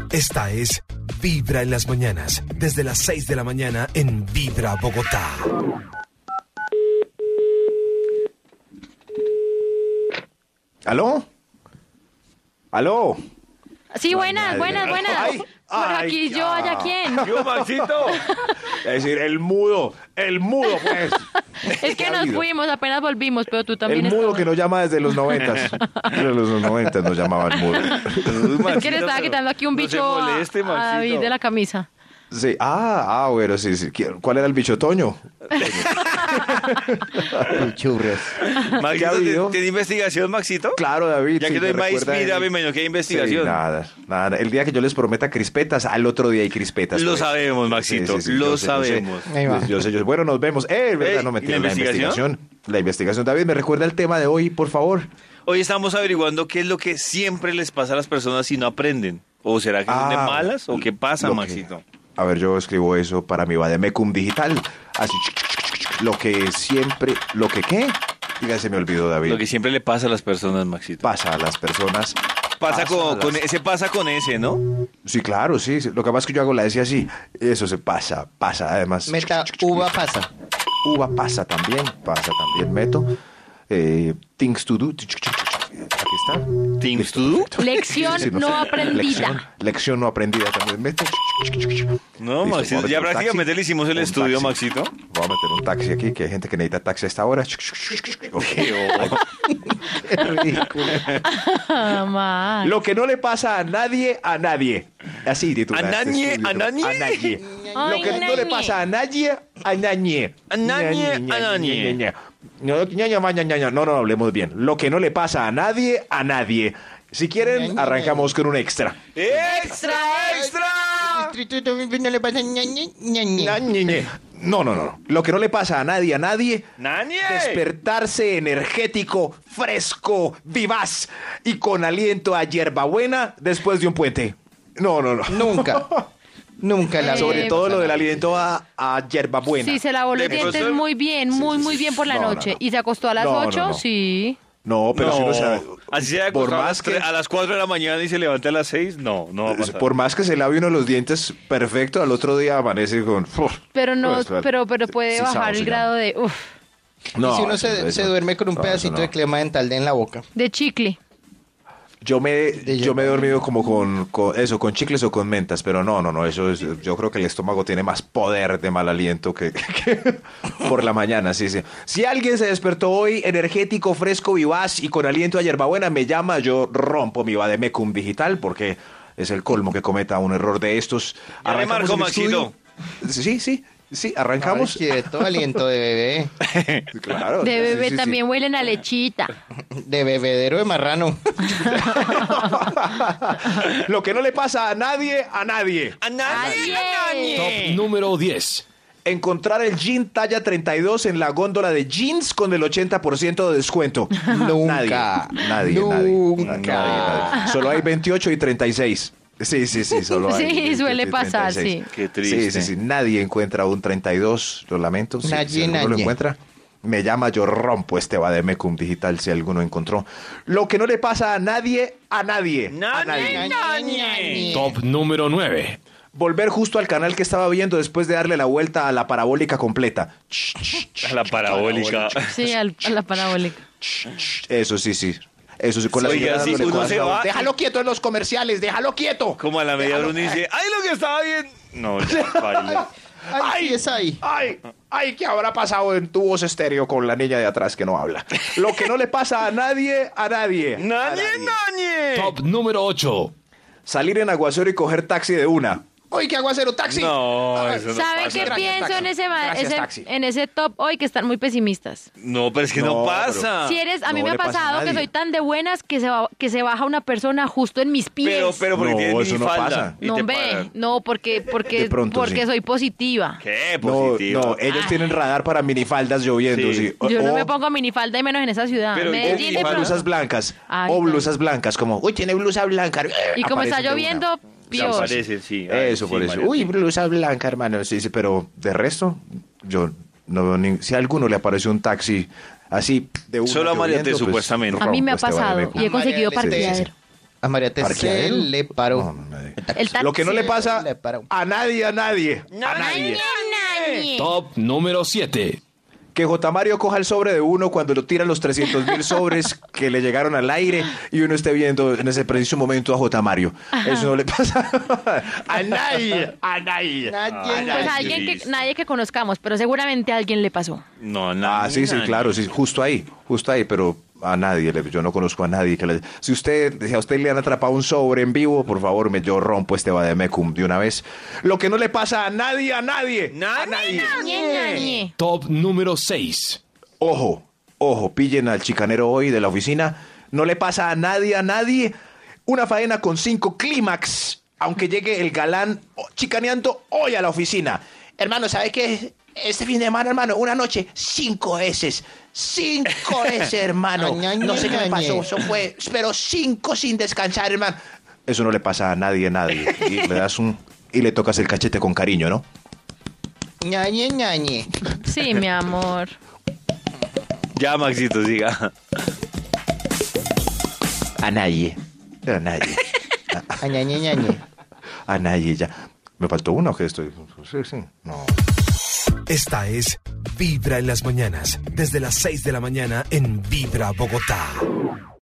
Esta es Vibra en las mañanas, desde las 6 de la mañana en Vibra Bogotá. ¿Aló? ¿Aló? Sí, buenas. Ay, Por aquí yo, ¿allá quién? Yo, Maxito. Es decir, el mudo, pues. Es que nos fuimos, apenas volvimos, pero tú también El mudo estabas. que nos llama desde los 90. Desde los 90 nos llamaba el mudo. Es que le estaba quitando aquí un bicho a David de la camisa. Sí, bueno, sí. ¿Cuál era el bicho? Toño. Churros. Maxito, ¿tiene investigación, Maxito? Claro, David. Ya sí, que no hay me maíz, recuerda mira, él. me imagino que hay investigación. Sí, nada. El día que yo les prometa crispetas, al otro día hay crispetas. Lo pues. sabemos, Maxito, Sí, lo yo sé. sabemos. Ahí va. Yo sé. Bueno, nos vemos. ¿Verdad? No, ¿y mentira, la investigación? La investigación. David, ¿me recuerda el tema de hoy, por favor? Hoy estamos averiguando qué es lo que siempre les pasa a las personas si no aprenden. ¿O será que son de malas? ¿O qué pasa, lo que- Maxito? A ver, yo escribo eso para mi Vademecum digital. Así, lo que siempre... ¿Lo que qué? Ya se me olvidó, David. Lo que siempre le pasa a las personas, Maxito. Pasa a las personas. Pasa con las- ese pasa con ese, ¿no? Sí, claro, sí. Lo que pasa es que yo hago la S así. Eso se pasa. Además. Meta uva pasa. Uva pasa también, meto. Things to do. Aquí está. Things Listo, to do. perfecto. Lección Sí, no aprendida. Lección no aprendida también meto. No, Listo, Maxito, voy a ya meter un prácticamente taxi. le hicimos el Un estudio, taxi. Maxito. Voy a meter un taxi aquí, que hay gente que necesita taxi a esta hora. Ok. Qué ridículo. Ah, Max. Lo que no le pasa a nadie. Así titula ¿A este nadie? estudio. ¿A nadie? A nadie. Ay, Lo que no nadie. le pasa a nadie. A nadie. No, hablemos bien. Lo que no le pasa a nadie. Si quieren, arrancamos con un extra. ¡Extra! No le pasa ñañe. No. Lo que no le pasa a nadie. ¡Nadie! Despertarse energético, fresco, vivaz y con aliento a hierbabuena después de un puente. No. Nunca la Sobre vida. todo lo del aliento a hierbabuena. Sí, se lavó los ¿Le dientes pasó? muy bien, muy bien por la No, noche. no. Y se acostó a las No, 8, no. sí. No, pero si uno se- Así se por acostado más que a las 4 de la mañana y se levanta a las 6. No va a pasar. por más que se lave uno los dientes perfecto, al otro día amanece con Pero no, Pues, pero puede sí, bajar sábado el se grado de Y si uno se duerme con un pedacito de crema dental en la boca. de chicle. Yo me he dormido como con chicles o con mentas, pero no, eso es, yo creo que el estómago tiene más poder de mal aliento que por la mañana, sí. Si alguien se despertó hoy energético, fresco, vivaz y con aliento a hierbabuena, me llama, yo rompo mi Vademecum digital porque es el colmo que cometa un error de estos. Ya le marco, el estudio. Sí, arrancamos. Ay, quieto, aliento de bebé. Claro. De sí, bebé sí. también huelen a lechita. De bebedero de marrano. Lo que no le pasa a nadie. ¡A nadie! Top número 10. Encontrar el jean talla 32 en la góndola de jeans con el 80% de descuento. Nunca. Nadie. Nunca. Solo hay 28 y 36. Sí, solo hay. Sí, 28 suele y pasar, 36. sí. Qué triste. Sí. Nadie encuentra un 32, lo lamento. Si Nadie, alguno lo nadie. encuentra, me llama, yo rompo este Vademecum digital si alguno encontró. Lo que no le pasa a nadie. ¡Nadie! Top número 9. Volver justo al canal que estaba viendo después de darle la vuelta a la parabólica completa. A la parabólica. Sí, a la parabólica. Eso sí. Eso sí, con la Oiga, señora sí, dándole uno cosas se a va- Déjalo quieto en los comerciales, déjalo quieto. Como a la media hora uno dice, ¡ay, lo que estaba bien! No, ya, baila. Ay, sí es ahí. Ay, ¿qué habrá pasado en tu voz estéreo con la niña de atrás que no habla? Lo que no le pasa a nadie. ¡Nadie! Top número 8. Salir en aguacero y coger taxi de una. ¡Ay, qué aguacero, taxi! No, eso no ¿Saben pasa. qué Gracias, pienso taxi. en Gracias, taxi. en ese top hoy? Que están muy pesimistas. No, pero es que no No, pasa. Si eres, a mí no me ha le pasa a pasado que nadie. soy tan de buenas que se baja una persona justo en mis pies. Pero porque No, tienes eso no minifalda. pasa. Y no, te ve, paran. no, porque De pronto, sí. soy positiva. ¿Qué? No, Positivo. ellos tienen radar para minifaldas lloviendo, Sí. sí. Yo no O- me pongo minifalda y menos en esa ciudad. Pero, Medellín de o minifaldas pronto. blusas blancas. Ay, o no. blusas blancas, como, uy, tiene blusa blanca. Y como está Aparecen de una. lloviendo, Ya Dios. aparece, sí. Ay, Eso, sí, por eso. María. Uy, blusa blanca, hermano. Sí, pero de resto, yo no veo ni... Si a alguno le apareció un taxi así de una Solo a María lloviendo, T, supuestamente. A mí me ha rompo este pasado Vademecum. y he conseguido María L. parqueadero. A María Teresa se le paró. Lo que no le pasa a nadie. Top número 7. Que J. Mario coja el sobre de uno cuando lo tiran los 300.000 sobres que le llegaron al aire y uno esté viendo en ese preciso momento a J. Mario. Ajá. Eso no le pasa a nadie. Pues nadie que conozcamos, pero seguramente a alguien le pasó. No, nadie. Sí, claro, sí, justo ahí, pero a nadie, yo no conozco a nadie si a usted le han atrapado un sobre en vivo, por favor, yo rompo este vademecum de una vez. Lo que no le pasa a nadie. Top número 6. Ojo, pillen al chicanero hoy de la oficina. No le pasa a nadie. Una faena con 5 clímax, aunque llegue el galán chicaneando hoy a la oficina. Hermano, ¿sabe qué? Este fin de semana, hermano, una noche, 5 S, hermano. No sé qué me pasó, eso fue, pero 5 sin descansar, hermano. Eso no le pasa a nadie. Y le das y le tocas el cachete con cariño, ¿no? Ñañe. Sí, mi amor. Ya, Maxito, siga. A nadie. A nadie, ya. ¿Me faltó uno o qué estoy? Sí, no. Esta es Vibra en las mañanas, desde las 6 de la mañana en Vibra Bogotá.